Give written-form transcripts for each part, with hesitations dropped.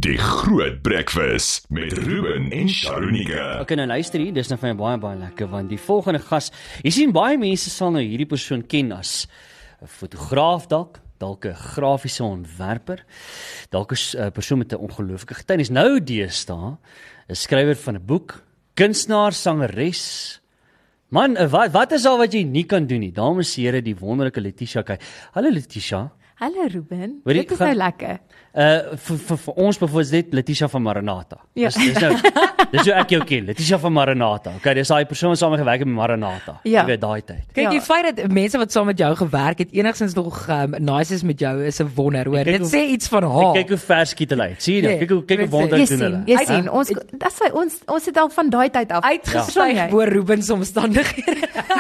Die Groot Breakfast met Ruben en Sharonika. Ok, nou luister hier, dis nou vir my baie lekker, want die volgende gas, jy sien baie mense sal nou hierdie persoon ken as 'n fotograaf dalk 'n grafiese ontwerper, dalk 'n persoon met 'n ongelooflike getuienis. Nou deesdae, 'n skrywer van 'n boek, kunstenaar, sangeres. Man, wat is al wat jy nie kan doen nie? Dames en here, die wonderlike Letitia Kay. Hallo Letitia. Hallo Ruben, Hoorie, dit is nou lekker. Vir ons bijvoorbeeld net Letitia van Maranatha. Ja. Dis hoe ek jou ken, Letitia van Maranatha. Okay, dis daai persoon wat saam met gewerk het met Maranatha. Ja. Jy weet daai tyd. Kyk, die Ja. feit dat mense wat saam met jou gewerk het enigstens nog nice is met jou is 'n wonder, hoor. Kyk Dit hoe- sê iets van haar. Kyk hoe vers skiet hulle uit. Sien jy dit? Nee, Kyk hoe dit wonderlik Jy doen sien, hulle. jy Hè? sien, ons het al van daai tyd af. Uitgestyg bo Ruben se omstandighede.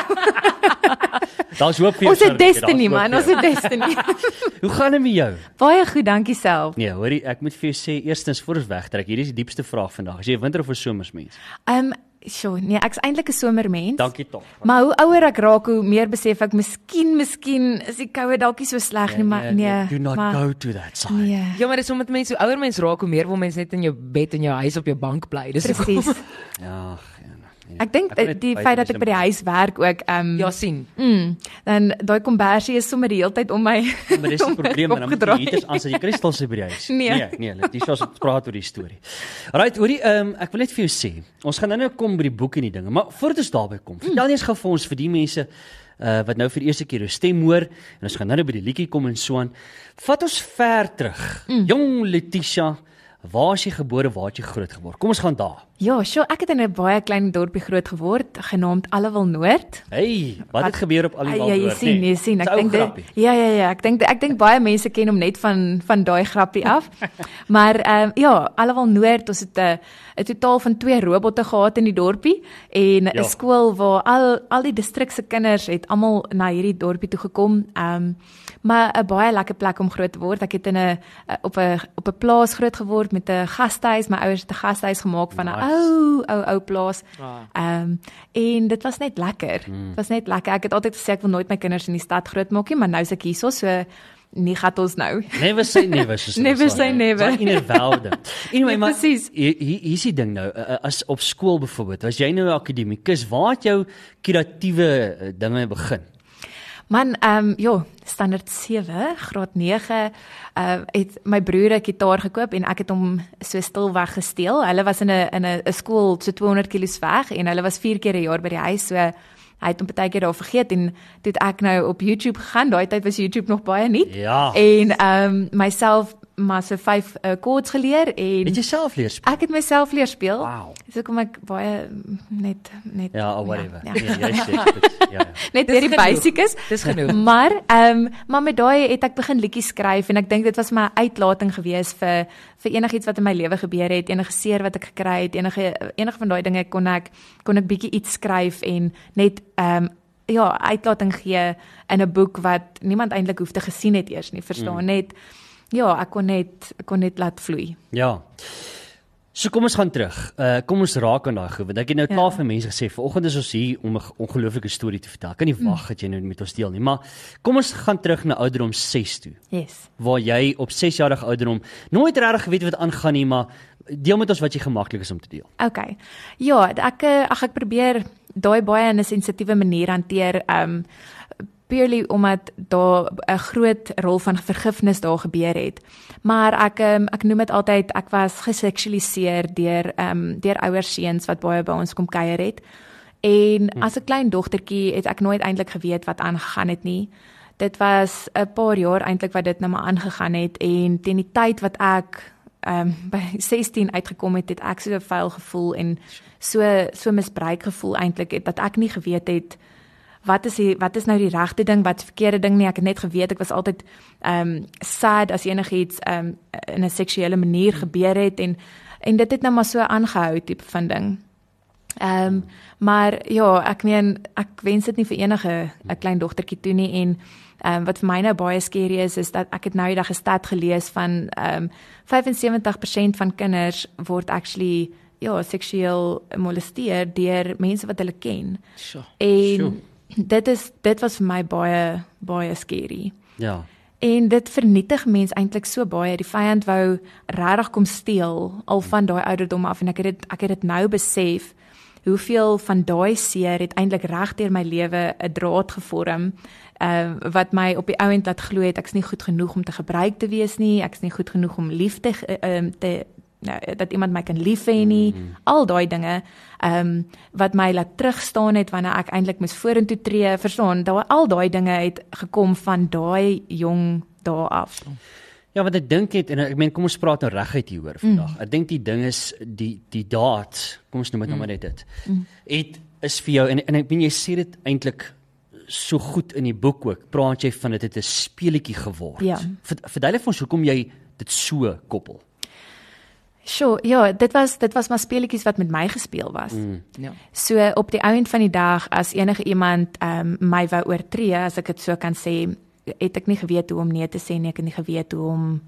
Daar's hoop vir jou. Ons het Sarah, daar's destiny hoop man, vir ons jou. het destiny. Hoe gaan dit met jou? Baie goed, dankie self. Nee, hoorie, ek moet vir jou sê, eerstens voor ons wegtrek, hierdie is die diepste vraag vandag. Is jy 'n winter of 'n somersmens? Nee, ek's eintlik 'n somermens. Dankie tog. Maar hoe ouer ek raak, hoe meer besef ek miskien is die koue dalk nie so sleg nie, maar nee. Do not maar, go to that side. Nee. Ja, maar dis omdat mense hoe ouer mense raak, hoe meer wil mense net in jou bed in jou huis op jou bank bly. Dis hoekom- Presies. Ja, Ek dink die feit dat ek by die huis werk ook, Ja, sien. dan daai kombersie is sommer die hele tyd om my. maar dis 'n probleem, dan moet jy opgedraai. hierders aansit. Jy kry stil sy by die huis. Nee. nee, Letitia ons praat oor die storie. Alright, hoorie, ek wil net vir jou sê, ons gaan nou kom by die boek en die dinge, maar voordat ons daarby kom, vertel eens gou vir ons vir die mense wat nou vir die eerste keer jou stem hoor, en ons gaan nou by die liedjie kom en so aan. Vat ons ver terug. Jong Letitia, waar is jy gebore, waar het jy groot geword? Kom ons gaan daar. Ja, ek het in 'n baie klein dorpie groot geword, genaamd Allewil Noord. Hey, wat het gebeur op al die Ja, jy sien, ek dink dit. ja, ek dink baie mense ken hom net van daai grappie af. Maar Allewil Noord, ons het 'n totaal van 2 robotte gehad in die dorpie en 'n Ja. skool waar al die distrik se kinders het almal na hierdie dorpie toe gekom. Maar 'n baie lekker plek om groot te word. Ek het op 'n plaas groot geword met 'n gastehuis. My ouers het 'n gastehuis gemaak van 'n ou plaas. En dit was net lekker. Dit was net lekker. Ek het altyd gesê ek wil nooit my kinders in die stad grootmaak nie, maar nou is ek hierso, so nie gaan ons nou. Never say never, soos hulle Never sê. say never. Dis innerwelde. Anyway, Ja, maar presies. hier's die ding nou, as op skool byvoorbeeld, was jy nou 'n akademikus, waar het jou kreatiewe dinge begin? Man, standaard 7, graad 9, het my broer 'n gitaar gekoop en ek het hom so stilweg gesteel. Hulle was in 'n skool so 200 km weg en hulle was 4 keer 'n jaar by die huis, so hy het hom baie keer daar vergeet en toe het ek nou op YouTube gegaan. Daai tyd was YouTube nog baie nuut. Ja. En myself maar so 5 chords geleer en Het jy self leer speel? ek het myself leer speel. Wow. Dis hoekom ek baie net Ja, whatever. Ja. Nee, jy sê dit. Ja. net Dis weer die genoeg. basic is. Dis genoeg. Maar met daai het ek begin liedjies skryf en ek dink dit was my uitlating gewees vir enigiets wat in my lewe gebeur het, enige seer wat ek gekry het, enige van daai dinge kon ek bietjie iets skryf en net uitlating gee in 'n boek wat niemand eintlik hoef te gesien het eers nie, verstaan net. Ja, ek kon net laat vloei. Ja. So kom ons gaan terug. Kom ons raak aan daai goed, want ek het nou klaar vir mense gesê, vanoggend is ons hier om 'n ongelooflike storie te vertel. Ek kan nie wag dat jy nou met ons deel nie, maar kom ons gaan terug na ouderdom 6 toe. Yes. Waar jy op 6-jarige ouderdom nooit regtig geweet wat aangaan nie, maar deel met ons wat jy gemaklik is om te deel. Okay. Ja, ek probeer daai baie in 'n sensitiewe manier hanteer, purely omdat daar 'n groot rol van vergifnis daar gebeur het. Maar ek noem dit altyd ek was geseksualiseer deur ouers seuns wat baie by ons kom kuier het. En as 'n klein dogtertjie het ek nooit eintlik geweet wat aangegaan het nie. Dit was 'n paar jaar eintlik wat dit nou maar aangegaan het en teen die tyd wat ek by 16 uitgekom het ek so vuil gevoel en so misbruik gevoel eintlik dat ek nie geweet het wat is nou die regte ding, wat is verkeerde ding nie. Ek het net geweet ek was altyd sad as enigiets in 'n seksuele manier gebeur het en dit het nou maar so aangehou tipe van ding. Maar ja, ek meen ek wens dit nie vir enige 'n klein dogtertjie toe nie en wat vir my nou baie skerry is dat ek het nou eendag 'n stat gelees van 75% van kinders word actually seksueel molesteer deur mense wat hulle ken. Sure. En dit was vir my baie skerry. Ja. En dit vernietig mens eintlik so baie. Die vyand wou regtig kom steel al van daai ouderdom af en ek het dit nou besef hoeveel van daai seer het eintlik reg deur my lewe 'n draad gevorm wat my op die ou end laat glo het ek's nie goed genoeg om te gebruik te wees nie, ek's nie goed genoeg om lief dat iemand my kan lief hê nie, al daai dinge wat my laat terugstaan het wanneer ek eintlik moes vorentoe tree, verstaan, al daai dinge het gekom van daai jong dae af. Ja, wat ek dink het, en ek meen, kom ons praat nou reguit hieroor vandag. Ek dink die ding is, die daad, kom ons noem dit nou maar net dit, is vir jou, en ek meen, jy sê dit eintlik so goed in die boek ook, praat jy van dit het 'n speletjie geword. Ja. Verduidelik vir ons, hoekom jy dit so koppel? Sure, ja, dit was maar speletjies wat met my gespeel was. Ja. So op die einde van die dag, as enige iemand my wou oortree, as ek dit so kan sê, het ek nie geweet hoe om nee te sê nie, ek het nie geweet hoe om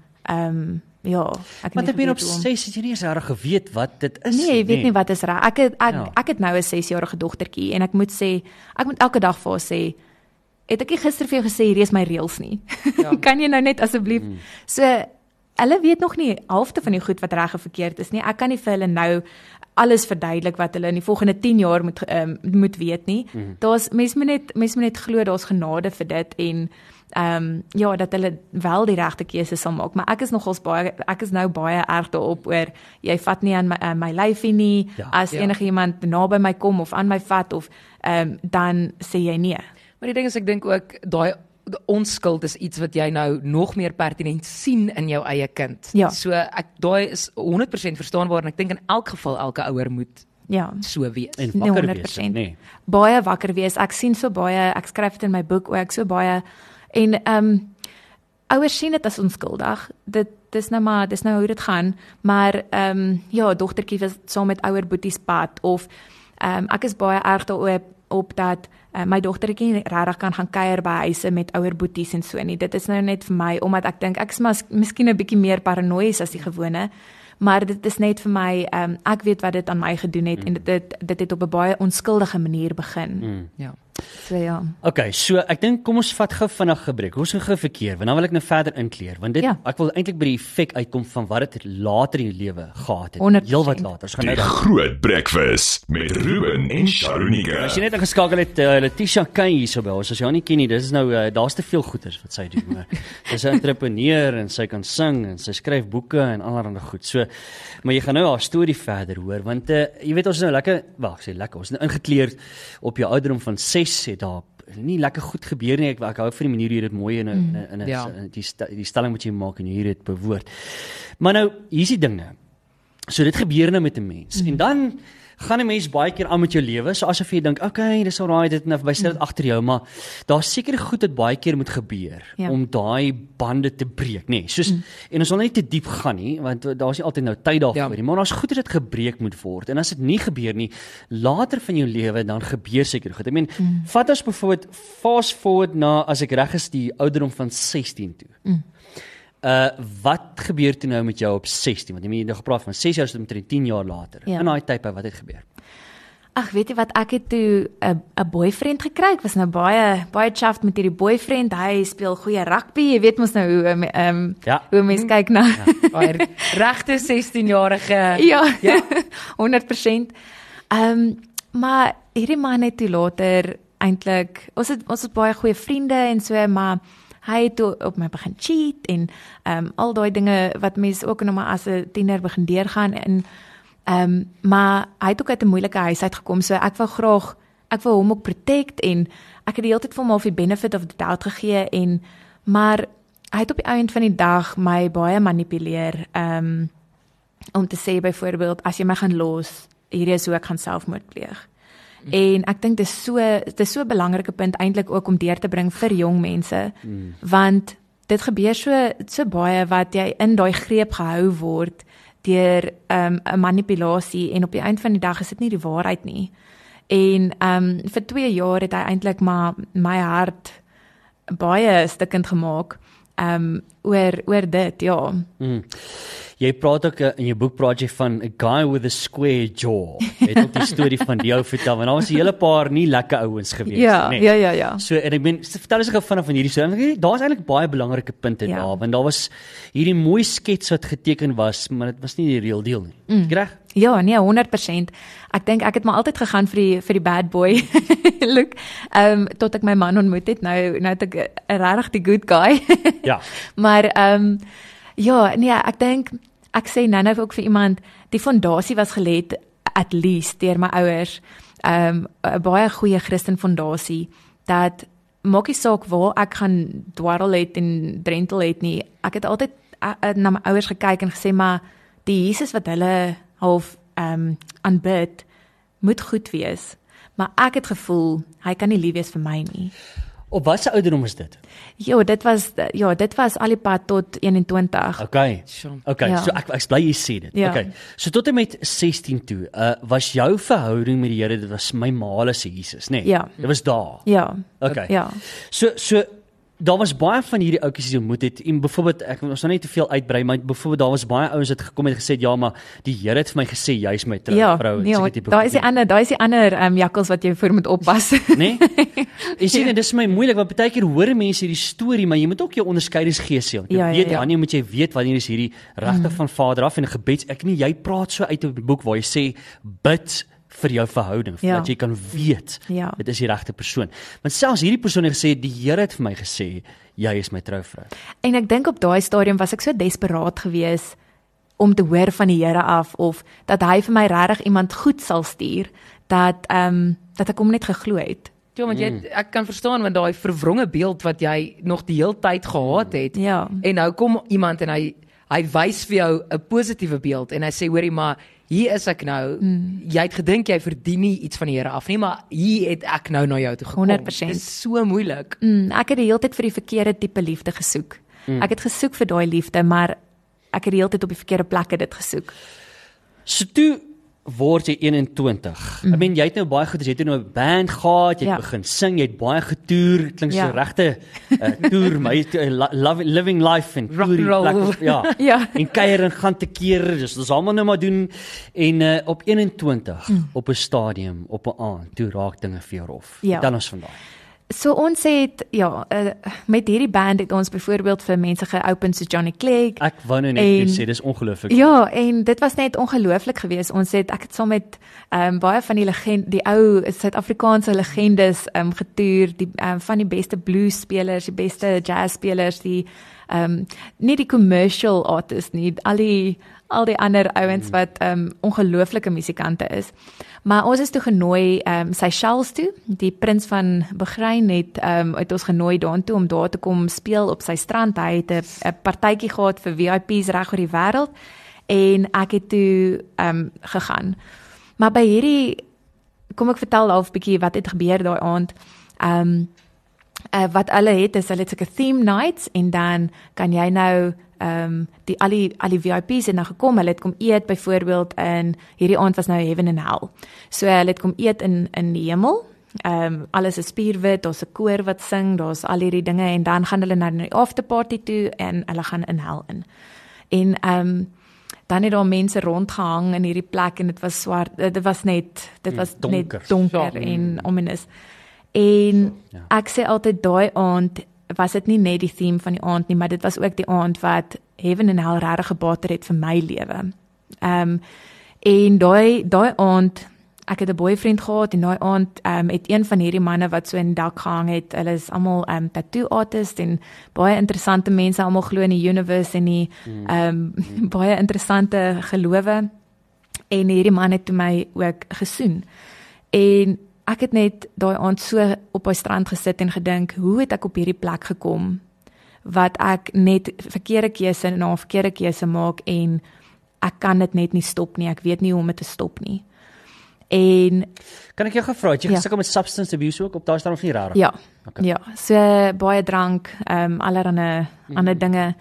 ek Want ek meen op 6 het jy nie eens reg geweet wat dit is. Nee, jy weet nie wat is reg. Ek het nou 'n 6-jarige dogtertjie en ek moet elke dag vir haar sê, het ek nie gister vir jou gesê hierdie is my reëls nie. Ja. Kan jy nou net asseblief so hulle weet nog nie halfte van die goed wat reg en verkeerd is nie. Ek kan nie vir hulle nou alles verduidelik wat hulle in die volgende 10 jaar moet weet nie. Mens moet net glo daar's genade vir dit en dat hulle wel die regte keuse sal maak, maar ek is nou baie erg daarop oor jy vat nie aan my lyfie nie, as enige iemand naby my kom of aan my vat of dan sê jy nee. Maar die ding is, ek dink ook daai onskuld is iets wat jy nou nog meer pertinent sien in jou eie kind. Ja. So daai is 100% verstaanbaar en ek dink in elk geval elke ouer moet so wees. En wakker 100%. wees, nee. Baie wakker wees. Ek sien so baie, ek skryf dit in my boek ook, so baie en ouers sien dit as onskuldig. Dis nou hoe dit gaan, maar dogtertjie was saam met ouer boeties pad of ek is baie erg daarop dat my dogtertjie regtig kan gaan kuier by huise met ouer boeties en so nie. Dit is nou net vir my omdat ek dink ek is miskien 'n bietjie meer paranoïes as die gewone, maar dit is net vir my ek weet wat dit aan my gedoen het en dit het op 'n baie onskuldige manier begin. Ja. So ja. Okay, so ek dink kom ons vat gou vinnig gebreek. Ons gaan gou verkeer, want dan wil ek nou verder inkleer, want ek wil eintlik by die effek uitkom van wat dit later in jou lewe gehad het. 100%. Heelwat later. Ons gaan nou Die groot breakfast met Ruben en Sharonika. As jy net ingeskakel het, Letitia Kay hierso by ons. As jy haar nie ken nie, dis is nou daar's te veel goeders wat sy doen, maar sy's 'n entrepreneur en sy kan sing en sy skryf boeke en allerlei goed. So, maar jy gaan nou haar storie verder hoor, want jy weet ons is nou lekker, ons is nou ingekleer op jou ouderdom van 6 het daar nie lekker goed gebeur nie. Ek hou van die manier hoe jy dit mooi in die stelling wat jy maak en hoe jy dit bewoord. Maar nou, hier is die ding nou. So dit gebeur nou met 'n mens. En dan gaan 'n mens baie keer aan met jou lewe, so asof jy dink, okay, dis alraai, dit nou bysit dit agter jou, maar daar's seker goed wat baie keer moet gebeur om daai bande te breek, nê. Soos en ons sal nie te diep gaan nie, want daar's nie altyd nou tyd daarvoor nie, maar daar's goed dat dit gebreek moet word. En as dit nie gebeur nie, later van jou lewe dan gebeur seker goed. Ek meen, vat ons byvoorbeeld fast forward na, as ek reg is, die ouderdom van 16 toe. Wat gebeur toe nou met jou op 16? Want jy het nou gepraat van 6 jaar tot 10 jaar later. In daai tyd wat het gebeur? Ag, weet jy wat, ek het toe 'n boyfriend gekry. Ek was nou baie chuffed met hierdie boyfriend. Hy speel goeie rugby. Jy weet mos nou hoe mense kyk na. Regte 16-jarige. Ja. 100%. Maar hierdie man het toe later eintlik ons het baie goeie vriende en so, maar hy het op my begin cheat en al daai dinge wat mense ook nog maar as 'n tiener begin deurgaan en maar hy het ook uit 'n moeilike huis uitgekom, so ek wou hom ook protect en ek het die hele tyd vir hom al die benefit of the doubt gegee maar hy het op die einde van die dag my baie manipuleer om te sê byvoorbeeld as jy my gaan los, hierdie is hoe ek gaan selfmoord pleeg. En ek dink dit is so 'n belangrike punt eintlik ook om deur te bring vir jong mense, want dit gebeur so baie wat jy in daai greep gehou word deur 'n manipulasie en op die einde van die dag is dit nie die waarheid nie. En vir 2 jaar het hy eintlik maar my hart baie stikkend gemaak oor dit, ja. Jy praat ook in jou boek praat jy van a guy with a square jaw. Jy het ook die storie van die ou vertel, want daar was 'n hele paar nie lekker ouens gewees nie. Ja. So en ek meen, vertel ons gou van hierdie storie. Daar's eintlik baie belangrike punte daar, want daar was hierdie mooi skets wat geteken was, maar dit was nie die real deal nie. Reg? Ja, nee, 100%. Ek dink ek het maar altyd gegaan vir die bad boy look. Tot ek my man ontmoet het. Nou het ek regtig die good guy. Ja. Maar ja, nee, ek dink ek sê nou ook vir iemand, die fondasie was gelê at least deur my ouers. 'n baie goeie Christen fondasie dat maak nie saak waar ek gaan dwarrel het en drentel het nie. Ek het altyd na my ouers gekyk en gesê, maar die Jesus wat hulle half aanbid moet goed wees. Maar ek het gevoel hy kan nie lief wees vir my nie. Op watter ouderdom is dit? Ja, dit was al die pad tot 21. Okay. Okay, Ja. so ek bly jy sê dit. Ja. Okay. So tot en met 16 toe, was jou verhouding met die Here, dit was my maale se Jesus, nê? Ja. Dit was daar. Ja. Okay. Ja. So daar was baie van hierdie ouetjies wat jy ontmoet het. En byvoorbeeld ons nou nie te veel uitbrei, maar byvoorbeeld daar was baie ouens wat gekom het en gesê ja, maar die Here het vir my gesê jy is my trouvrou. Ja, daai is die ander jakkals wat jy voor moet oppas. Nee? Jy sien, dit is my moeilik want baie keer hoor mense hierdie storie, maar jy moet ook jou onderskeidingsgees hê. Ja, Weet ja. wanneer moet jy weet wanneer is hierdie regtig van Vader af en 'n gebeds. Jy praat so uit 'n boek waar jy sê bid vir jou verhouding, dat jy kan weet dit is die regte persoon. Want selfs hierdie persoon het gesê die Here het vir my gesê jy is my trouvrou. En ek dink op daai stadium was ek so desperaat geweest om te hoor van die Here af of dat hy vir my regtig iemand goed sal stuur dat ek hom net geglo het. Ja, want ek kan verstaan want daai verwronge beeld wat jy nog die hele tyd gehad het en nou kom iemand en hy wys vir jou 'n positiewe beeld en hy sê hoorie maar hier is ek nou, jy het gedink jy verdien nie iets van die Here af nie, maar hier het ek nou na jou toe gekom. 100%. Dit is so moeilik. Ek het die hele tyd vir die verkeerde tipe liefde gesoek. Ek het gesoek vir daai liefde, maar ek het die hele tyd op die verkeerde plekke dit gesoek. So toe word jy 21. Ek meen jy het nou baie goed, jy het nou 'n band gehad, jy het begin sing, jy het baie getoer, klink so regte toer, my living life en rock and roll. Ja. En kuier en gaan te keer, dis ons almal nou maar doen en op 21 op 'n stadium, op 'n aand, toe raak dinge vir jou rof. Vertel ons van daai. So ons het met hierdie band het ons byvoorbeeld vir mense geopen soos Johnny Clegg. Ek wou nou net sê dis ongelooflik. Ja, en dit was net ongelooflik geweest. Ek het saam met baie van die ou Suid-Afrikaanse legendes getoer, van die beste blues spelers, die beste jazz spelers, nie die commercial artists nie, al die ander ouens wat ongelooflike musikante is. Maar ons is toe genooi Seychelles toe. Die prins van Bahrein het ons genooi daartoe om daar te kom speel op sy strand. Hy het 'n partytjie gehad vir VIP's reg oor die wêreld en ek het toe gegaan. Maar by hierdie kom ek vertel half bietjie wat het gebeur daai aand. Wat hulle het is hulle het sulke theme nights en dan kan jy nou al die VIP's het nou gekom, hulle het kom eet byvoorbeeld in hierdie aand was nou Heaven and Hell. So hulle het kom eet in die hemel. Alles is spierwit, daar's 'n koor wat sing, daar's al hierdie dinge en dan gaan hulle na die afterparty toe en hulle gaan in hel in. En dan het daar mense rondgehang in hierdie plek en dit was swart, dit was net donker en ominous. En ek sê altyd daai aand was dit nie net die theme van die aand nie, maar dit was ook die aand wat Heaven and Hell regtig gebater het vir my lewe. En daai aand, ek het 'n boyfriend gehad en daai aand het een van hierdie manne wat so in die dak gehang het, hulle is almal tattoo artists en baie interessante mense, almal glo in die universe en die baie interessante gelowe. En hierdie man het toe my ook gesoen. En ek het net daai aand so op die strand gesit en gedink, hoe het ek op hierdie plek gekom, wat ek net verkeerde keuse na verkeerde keuse maak en ek kan dit net nie stop nie, ek weet nie hoe om dit te stop nie. En kan ek jou gevra, het jy gesukkel met substance abuse ook op daai stadium of nie rarig? Ja, okay. Ja, so baie drank, allerlei ander dinge.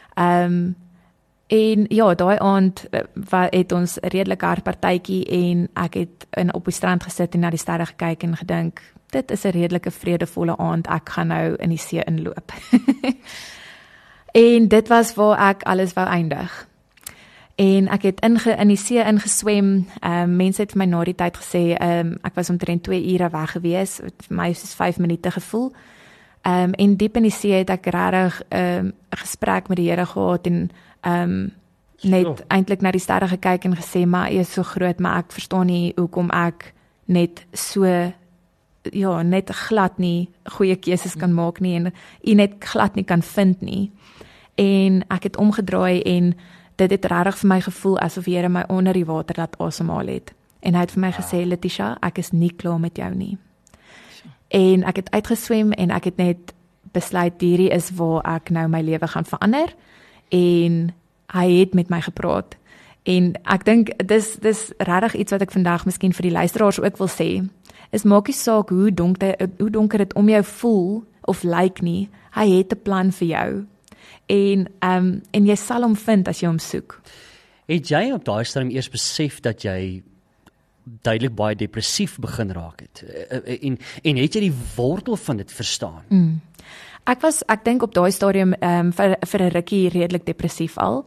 En ja, daai aand het ons 'n redelike hard partytjie en ek het op die strand gesit en na die sterre gekyk en gedink, dit is 'n redelike vredevolle aand, ek gaan nou in die see inloop. En dit was waar ek alles wou eindig. En ek het in die see ingeswem. Mense het vir my na die tyd gesê, ek was omtrent 2 ure weg gewees, het vir my soos 5 minute gevoel. En diep in die see het ek regtig 'n gesprek met die Here gehad en net eintlik na die sterre gekyk en gesê, maar U is so groot, maar ek verstaan nie hoekom ek net so net glad nie goeie keuses kan maak nie en U net glad nie kan vind nie. En ek het omgedraai en dit het regtig vir my gevoel asof die Here my onder die water laat asemhaal het. En hy het vir my gesê, Letitia, ek is nie klaar met jou nie. En ek het uitgeswem en ek het net besluit, hierdie is waar ek nou my lewe gaan verander. En hy het met my gepraat. En ek dink, dis regtig iets wat ek vandag miskien vir die luisteraars ook wil sê, is maak nie saak hoe donker dit om jou voel of lyk nie, hy het 'n plan vir jou. En jy sal hom vind as jy hom soek. Het jy op daai stadium eers besef dat jy duidelik baie depressief begin raak het? En het jy die wortel van dit verstaan? Ek dink op daai stadium vir 'n rukkie redelik depressief al.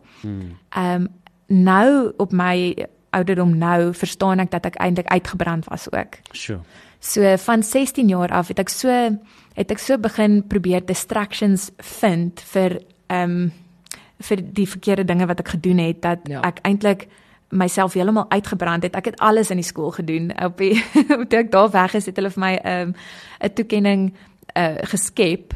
Nou op my ouderdom verstaan ek dat ek eintlik uitgebrand was ook. Sure. So van 16 jaar af het ek so begin probeer distractions vind vir die verkeerde dinge wat ek gedoen het, dat ek eintlik myself heeltemal uitgebrand het. Ek het alles in die skool gedoen. Toe ek daar weg is, het hulle vir my 'n toekenning geskep,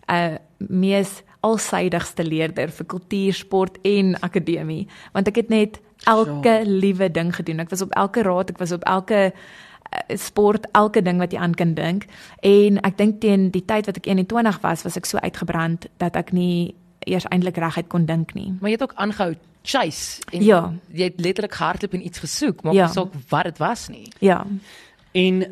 mees alsydigste leerder vir kultuur, sport en akademie, want ek het net elke liewe ding gedoen. Ek was op elke raad, ek was op elke sport, elke ding wat jy aan kan dink. En ek dink teen die tyd wat ek 21 was ek so uitgebrand dat ek nie eers eintlik reguit kon dink nie. Maar jy het ook aangehou chase en jy het letterlik gehardloop en iets gesoek, maar nie saak wat dit was nie. Ja. En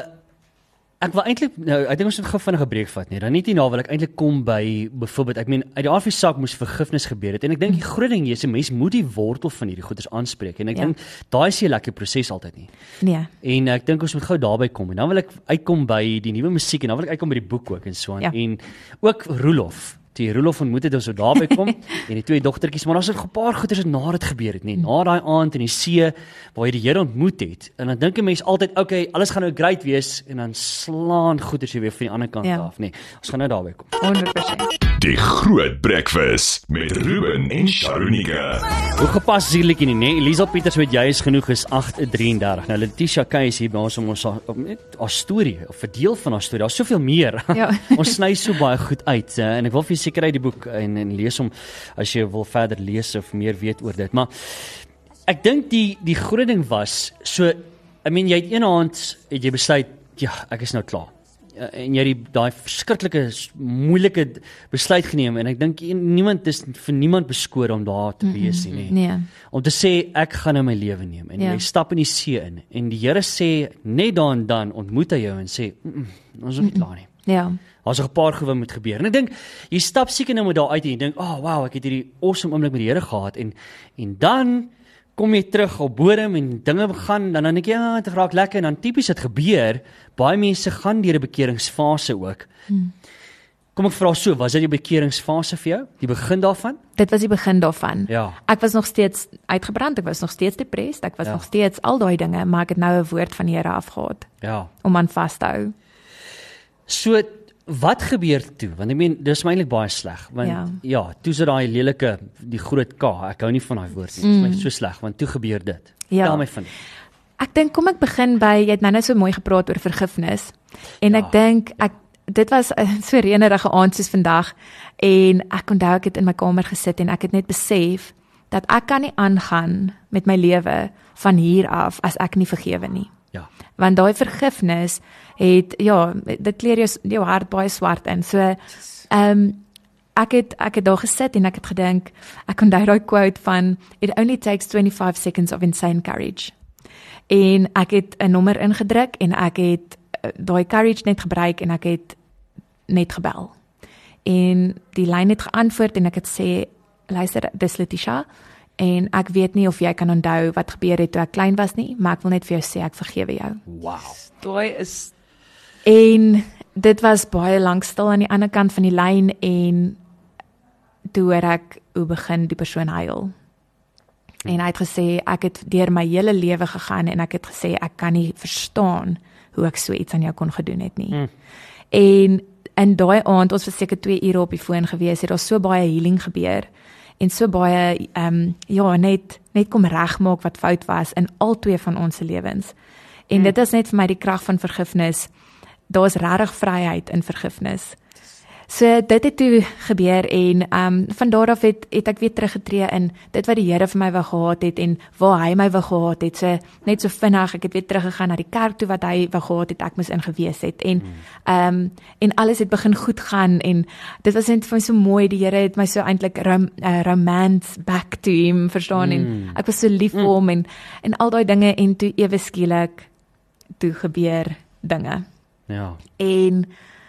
ek wil eintlik ek dink ons moet gou vinnig 'n breek vat nie. Dan net hierna wil ek eintlik kom by byvoorbeeld, ek meen uit die aard van die saak moes vergifnis gebeur het en ek dink die groot ding is 'n mens moet die wortel van hierdie goeders aanspreek en ek dink daai is 'n lekker proses altyd nie. Nee. En ek dink ons moet gou daarby kom en dan wil ek uitkom by die nuwe musiek en dan wil ek uitkom by die boek ook en so aan en ook Roelof. Die Roelof ontmoet het ons so daarby kom en die 2 dogtertjies, maar daar's 'n paar goeders wat na dit gebeur het nie. Na daai aand in die see waar jy die Here ontmoet het. En dan dink 'n mens altyd, okay, alles gaan nou great wees en dan slaan goeders weer van die ander kant af, nee. Ons gaan nou daarby kom. 100%. Die Groot Breakfast met Ruben en Sharonika. Hoe gepas is hierdie liedjie nie, nee? Elisa Pieters weet jy is genoeg is 8:33. Nou Letitia Kay is hier by ons om ons storie of 'n deel van haar storie. Daar's soveel meer. Ja. Ons sny so baie goed uit en ek wil vir seker uit die boek en lees hom as jy wil verder lees of meer weet oor dit. Maar ek dink die groot ding was so, jy het een aand het jy besluit, ek is nou klaar. En jy het daai verskriklike moeilike besluit geneem en ek dink niemand is vir niemand beskore om daar te wees nie. Nee. Om te sê ek gaan nou my lewe neem en jy stap in die see in en die Here sê net dan ontmoet hy jou en sê ons is nie klaar nie. Ja. Daar's 'n paar goed wat moet gebeur. En ek dink jy stap seker nou met daar uit en jy dink, wow, ek het hierdie awesome oomblik met die Here gehad en dan kom jy terug op bodem en dinge gaan, dan dink jy, dit raak lekker en dan tipies dit gebeur, baie mense gaan deur 'n bekeringsfase ook. Kom ek vra so, was dit die bekeringsfase vir jou? Die begin daarvan? Dit was die begin daarvan. Ja. Ek was nog steeds uitgebrand, ek was nog steeds depressed, ek was nog steeds al daai dinge, maar ek het nou 'n woord van die Here afgehad. Ja. Om aan vas te hou. So wat gebeur toe? Want dis eintlik baie sleg, want toe sit daai lelike, die groot K, ek hou nie van daai woord nie, dit is so sleg, want toe gebeur dit. Tel my van. Ek dink, kom ek begin by, jy het nou so mooi gepraat oor vergifnis, en ek dink, dit was so reënerige aand soos vandag, en ek onthou ek het in my kamer gesit, en ek het net besef, dat ek kan nie aangaan met my lewe van hier af, as ek nie vergewe nie. Ja. Want daai vergifnis het, dit kleer jou hart baie swart in. So, ek het daar gesit en ek het gedink, ek onthou daai quote van, it only takes 25 seconds of insane courage. En ek het 'n nommer ingedruk en ek het daai courage net gebruik en ek het net gebel. En die lyn het geantwoord en ek het sê, luister, dis Letitia, en ek weet nie of jy kan onthou wat gebeur het toe ek klein was nie, maar ek wil net vir jou sê, ek vergewe jou. Wow. Daai is... En dit was baie lank stil aan die ander kant van die lyn, en toe hoor ek hoe begin die persoon huil. En hy het gesê, ek het deur my hele lewe gegaan en ek het gesê, ek kan nie verstaan hoe ek so iets aan jou kon gedoen het nie. En in daai aand, ons was seker 2 ure op die foon gewees, het daar so baie healing gebeur, en so baie, net kom regmaak wat fout was in al 2 van ons lewens. En dit is net vir my die krag van vergifnis. Daar is regtig vryheid in vergifnis. So dit het toe gebeur en van daar af het ek weer teruggetree in dit wat die Here vir my wou gehad het en waar hy my wou gehad het. So net so vinnig, ek het weer teruggegaan na die kerk toe wat hy wou gehad het, ek moes ingewees het. En alles het begin goed gaan en dit was net vir my so mooi, die Here het my so eintlik romance back to him, verstaan, en ek was so lief vir hom en al daai dinge en toe ewe skielik toe gebeur dinge. Ja. En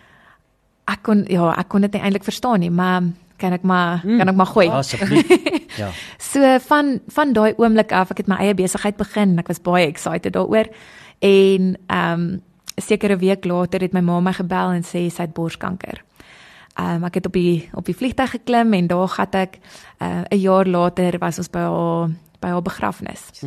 ek kon dit nie eintlik verstaan nie, maar kan ek maar gooi. Asseblief. Ja. So van daai oomblik af, ek het my eie besigheid begin en ek was baie excited daaroor. En sekere week later het my ma my gebel en sê sy het borskanker. Ek het op die vliegtuig geklim en daar gat ek 'n jaar later was ons by haar begrafnis.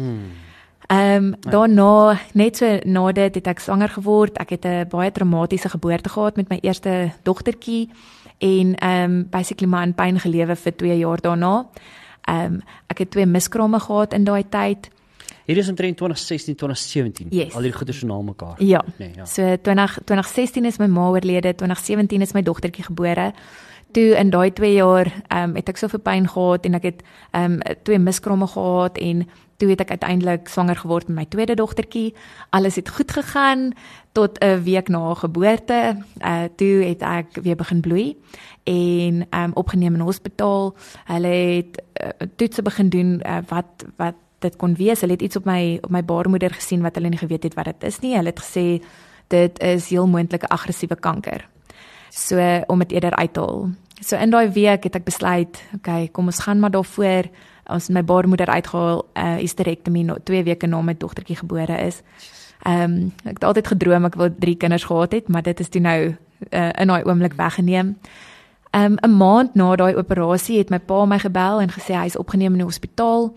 Daarna, net so na dit het ek swanger geword. Ek het 'n baie traumatiese geboorte gehad met my eerste dogtertjie en basically maar in pyn gelewe vir 2 jaar daarna. Ek het 2 miskrame gehad in daai tyd. Hier is omtrent 2016, 2017. Yes. Al die goeie so na mekaar. Ja. Nee, ja. So 2016 is my ma oorlede, 2017 is my dogtertjie gebore. Toe in daai 2 jaar het ek soveel pyn gehad en ek het 2 miskrame gehad en toe het ek uiteindelik swanger geword met my tweede dogtertjie. Alles het goed gegaan tot 'n week na haar geboorte. Toe het ek weer begin bloei en opgeneem in hospitaal. Hulle het toetse begin doen wat dit kon wees. Hulle het iets op my baarmoeder gesien wat hulle nie geweet het wat dit is nie. Hulle het gesê dit is heel moontlike aggressiewe kanker. So om dit eerder uit te haal. So in daai week het ek besluit, okay, kom ons gaan maar daarvoor. Ons my baarmoeder uitgehaal, hysterektomie 2 weke na my dogtertjie gebore is. Ek het altyd gedroom ek wou 3 kinders gehad het, maar dit is toe nou in daai oomblik weggeneem. 'n maand na daai operasie het my pa my gebel en gesê hy is opgeneem in die hospitaal.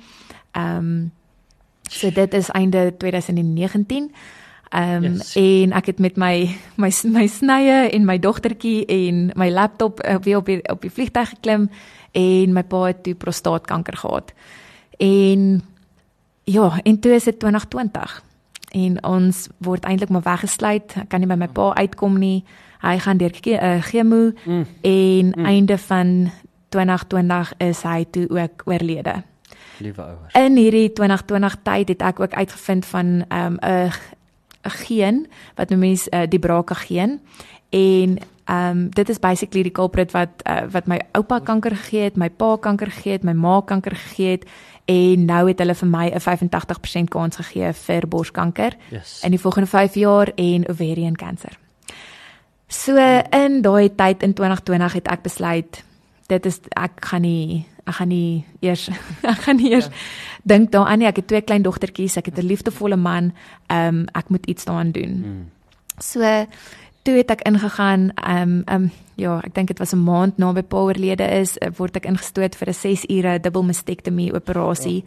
So dit is einde 2019. Yes. En ek het met my snye en my dogtertjie en my laptop weer op die vliegtuig geklim en my pa het toe prostaatkanker gehad. En toe is dit 2020 en ons word eintlik maar weggesluit. Ek kan nie by my pa uitkom nie. Hy gaan deur chemo en einde van 2020 is hy toe ook oorlede. Liewe ouers. In hierdie 2020 tyd het ek ook uitgevind van 'n geen wat noem mens die BRCA geen en dit is basically die culprit wat my oupa kanker gegee het, my pa kanker gegee het, my ma kanker gegee het en nou het hulle vir my 'n 85% kans gegee vir borskanker in die volgende 5 jaar en ovarian cancer. So in daai tyd in 2020 het ek besluit ek gaan nie eers dink daaraan nie. Ek het 2 klein dogtertjies, ek het 'n liefdevolle man, ek moet iets daaraan doen. So toe het ek ingegaan, ek dink dit was 'n maand na my pa oorlede is, word ek ingestoot vir 'n 6 ure dubbelmastektomie operasie.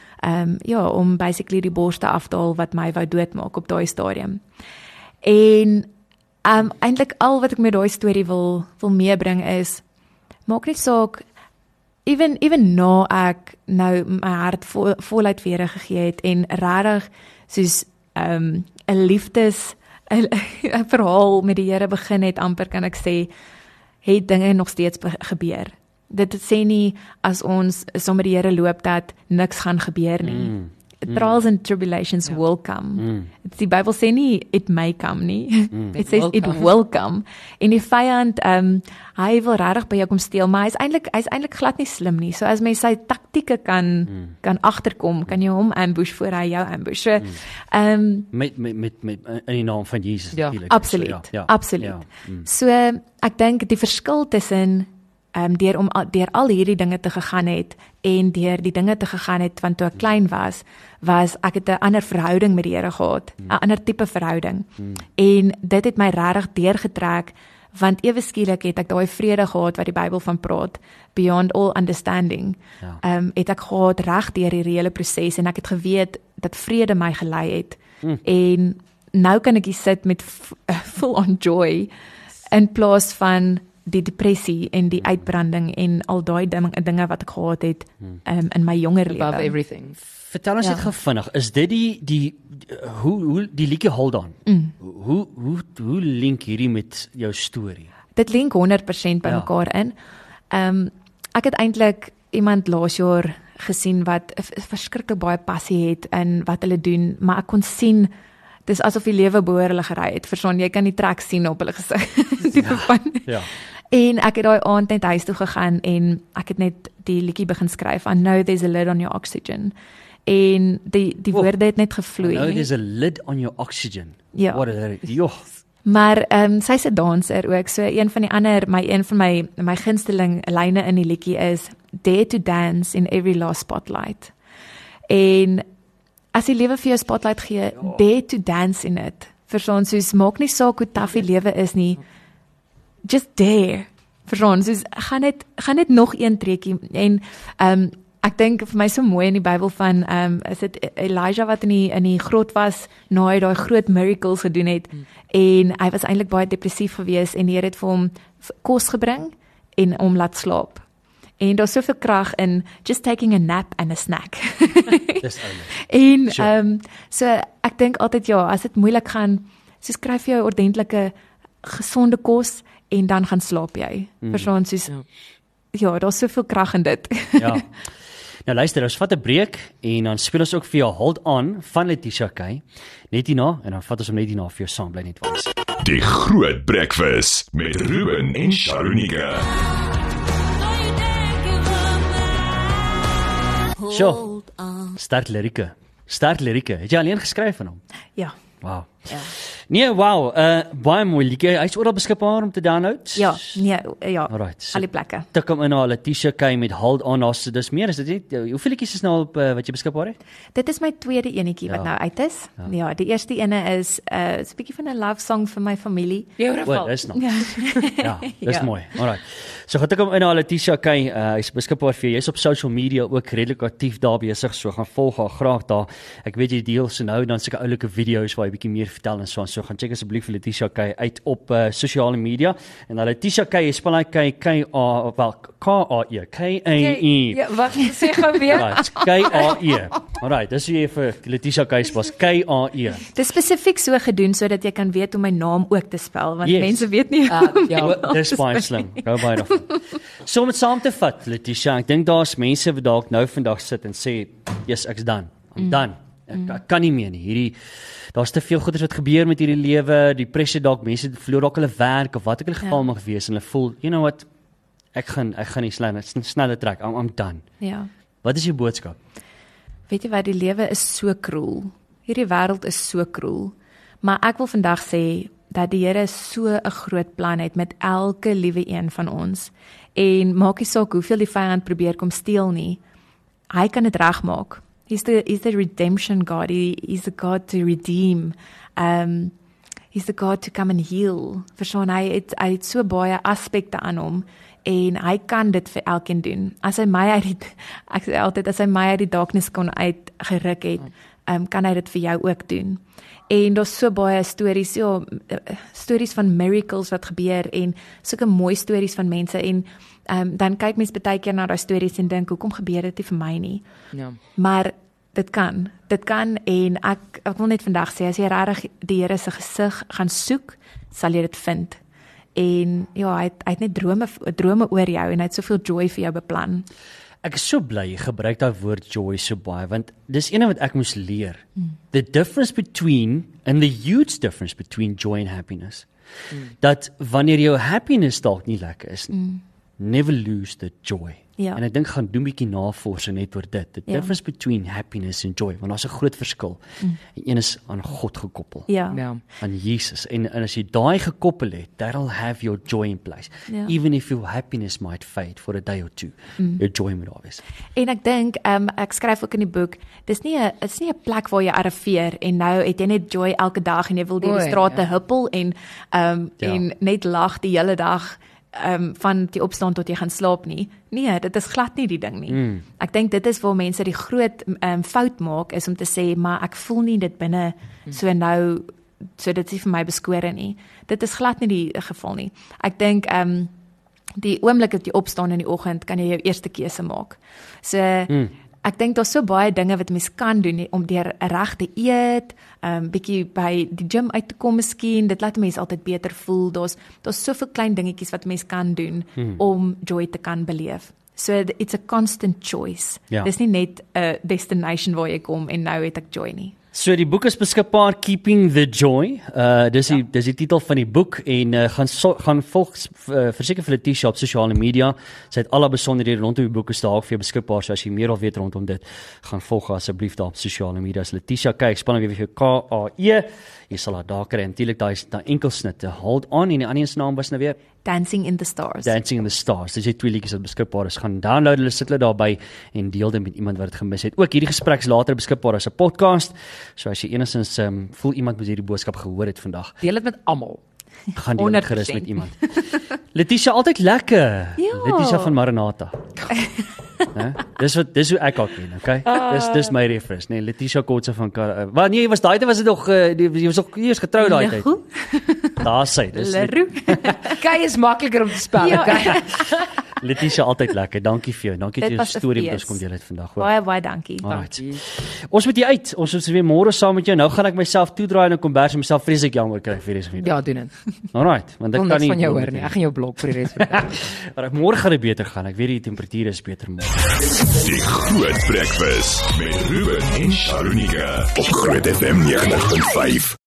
Om basically die borste af te haal wat my wou doodmaak op daai stadium. En eintlik al wat ek met daai storie wil meebring is, maak nie saak, even na ek nou my hart voluit vir Here gegee het en regtig soos 'n liefdes 'n verhaal met die Here begin het, amper kan ek sê, het dinge nog steeds gebeur. Dit sê nie as ons sommer die Here loop dat niks gaan gebeur nie. Trials and tribulations will come. Die Bybel sê nie it may come nie. It says it will come. En die vyand, hy wil regtig by jou kom steel, maar hy's eintlik glad nie slim nie. So as mens sy taktieke kan agterkom, kan jy hom ambush voor hy jou ambush. So met in die naam van Jesus natuurlik. Absoluut. So ek dink die verskil tussen deur al hierdie dinge te gegaan het en deur die dinge te gegaan het van toe ek klein was ek het 'n ander verhouding met die Here gehad, 'n ander tipe verhouding. En dit het my regtig deurgetrek want ewe skielik het ek daai vrede gehad wat die Bybel van praat, beyond all understanding. Het ek gehad reg deur die hele proses en ek het geweet dat vrede my gelei het. En nou kan ek hier sit met full on joy in plaas van die depressie en die uitbranding en al daai dinge wat ek gehad het in my jonger lewe. Above everything. Vertel ons net gou vinnig, is dit hoe die liedjie Hold On? Hoe link hierdie met jou storie? Dit link 100% by mekaar in. Ek het eintlik iemand laas jaar gesien wat verskriklik baie passie het in wat hulle doen, maar ek kon sien dis asof die lewe behoor hulle gery het. Verstaan, jy kan die trek sien op hulle gesig. Tipe van. Ja. En ek het daai aand net huis toe gegaan en ek het net die liedjie begin skryf. I know there's a lid on your oxygen. En die woorde het net gevloei. I know there's a lid on your oxygen. Ja. What is it? Maar sy's 'n danser ook. So een van my gunsteling lyne in die liedjie is dare to dance in every last spotlight. En as die lewe vir jou spotlight gee, dare to dance in it. Verstaan, soos maak nie saak hoe taaf die lewe is nie. Just dare. Verstaan, soos gaan net nog een treukie en ek dink vir my so mooi in die Bybel van is dit Elijah wat in die grot was na hy daai groot miracles gedoen het en hy was eintlik baie depressief geweest en die Here het vir hom kos gebring en hom laat slaap. En daar's soveel krag in just taking a nap and a snack. Dis oulik. En so ek dink altyd as dit moeilik gaan, so skryf jy 'n ordentlike gesonde kos en dan gaan slaap jy. Verstaan, soos daar's soveel krag in dit. Ja. Nou luister, ons vat 'n breek en dan speel ons ook vir jou Hold On van Letitia Kay. Net hierna en dan vat ons hom net hierna vir jou saam bly net was. Die Groot Breakfast met Ruben en Sharonika. So, sterk lirieke. Het jy alleen geskryf van hom? Ja. Wow. Ja. Nee, wow, baie mooi liedjie. Hy's oral beskikbaar om te download. Ja. Alright. Al die plekke. Tik hom in na Letitia Kay met Hold On. Dis meer, is dit nie? Hoeveel liedjies is nou op wat jy beskikbaar het? Dit is my tweede enetjie wat nou uit is. Ja, die eerste ene is 'n bietjie van 'n love song vir my familie. Beautiful. Dis nog. Ja, dis mooi. Alright. So gaan tik hom in na Letitia Kay. Hy's beskikbaar vir jou. Jy's op social media ook redelik aktief daar besig. So gaan volg haar graag daar. Ek weet jy deel so nou dan sulke oulike video's waar jy bietjie meer vertel en so gaan check asseblief vir Letitia Kay uit op sosiale media. En dan Letitia Kay, spel hy K-A-E, K-A-E. Ja, wat sê gou weer? Right, K-A-E. Alright, dis jy vir Letitia Kay spel K-A-E. Dis spesifiek so gedoen sodat jy kan weet hoe my naam ook te spel want mense weet nie. Dis baie slim. Gou baie daarvan. So om dit saam te vat, Letitia, ek dink daar's mense wat dalk nou vandag sit en sê, "Yes, ek's done. I'm done. Ek kan nie meer nie. Daar's te veel goeders wat gebeur met hierdie lewe, die pressure dalk mense verloor dalk hulle werk of wat ook al geval mag wees en hulle voel, you know what? Ek gaan nie sneller trek. I'm done." Ja. Wat is jou boodskap? Weet jy wat, die lewe is so cruel. Hierdie wêreld is so cruel. Maar ek wil vandag sê dat die Here so 'n groot plan het met elke liewe een van ons. En maak nie saak hoeveel die vyand probeer kom steel nie. Hy kan dit regmaak. He's the redemption God. He's the God to redeem. He's the God to come and heal. Verstaan, hy het so baie aspekte aan hom en hy kan dit vir elkeen doen. As hy my uit die darkness kon uitgeruk het, kan hy dit vir jou ook doen. En daar's so baie stories, stories van miracles wat gebeur en sulke mooi stories van mense en dan kyk mens baie keer na daai stories en dink, hoekom gebeur dit nie vir my nie? Ja. Maar dit kan en ek wil net vandag sê, as jy regtig die Here se gesig gaan soek, sal jy dit vind. En ja, hy het net drome oor jou en hy het soveel joy vir jou beplan. Ek is so bly jy gebruik daai woord joy so baie, want dis een wat ek moes leer. The difference between, and the huge difference between joy and happiness. Dat wanneer jou happiness dalk nie lekker is nie, never lose the joy. Ja. En ek dink gaan doen 'n bietjie navorsing net oor dit. The difference between happiness and joy, want daar's 'n groot verskil. En een is aan God gekoppel. Ja. Aan Jesus. En as jy daai gekoppel het, that'll have your joy in place. Ja. Even if your happiness might fade for a day or two, your joy moet daar wees. En ek dink, ek skryf ook in die boek, dit's nie 'n plek waar jy arriveer en nou het jy net joy elke dag en jy wil deur die strate huppel en en net lag die hele dag van die opstaan tot jy gaan slaap nie. Nee, dit is glad nie die ding nie. Ek dink dit is waar mense die groot fout maak, is om te sê, maar ek voel nie dit binne so nou, so dit is vir my beskore nie. Dit is glad nie die geval nie. Ek dink, die oomblik dat jy opstaan in die oggend, kan jy jou eerste keuse maak. So, ek dink daar's so baie dinge wat mens kan doen om deur reg te eet, bietjie by die gym uit te kom miskien, dit laat mense altyd beter voel. Daar's soveel klein dingetjies wat mens kan doen om joy te kan beleef. So it's a constant choice. Dis nie net 'n destination waar jy kom en nou het ek joy nie. So die boek is beskikbaar, Keeping the Joy. Dis die titel van die boek en gaan volg verseker vir Letitia op sosiale media. Sy het alle besonderhede rondom die boek is daar vir jou beskikbaar. So as jy meer wil weet rondom dit, gaan volg asseblief daar op sosiale media. As Letitia kyk, span weer vir KAE. Jy sal haar daar kry. Natuurlik daai enkelsnitte. Hold On en die ander se naam was nou weer Dancing in the Stars. Dancing in the Stars. Dis 2 liedjies wat beskikbaar is. Gaan download hulle, sit hulle daarby en deel dit met iemand wat dit gemis het. Ook hierdie gesprek is later beskikbaar as 'n podcast. So as jy enigstens voel iemand moet hierdie boodskap gehoor het vandag, deel dit met almal. Gaan deel dit gerus met iemand. Letitia, altyd lekker. Letitia van Maranatha. Dis hoe ek haar ken, okay? Dis my reference, nee, Letitia Kotse van nee, was daai was dit nog jy was nog eers getrou daai tyd. Daar sê, dis Kei is makliker om te spel, okay? Letitia, altyd lekker. Dankie vir jou. Dankie vir jou storie wat ons kom deel het vandag. Baie dankie. Ons moet hier uit. Ons is weer môre saam met jou. Nou gaan ek myself toedraai in 'n kombers en myself vreeslik jammer kry vir die res van die dag. Ja, doen dit. Alright, want ek kan nie van jou hoor nie. Ek gaan jou blok vir die res van die dag. Maar môre gaan dit beter gaan. Ek weet die temperatuur is beter môre. Die Groot Breakfast met Ruben en Sharunika op Groot FM 90.5.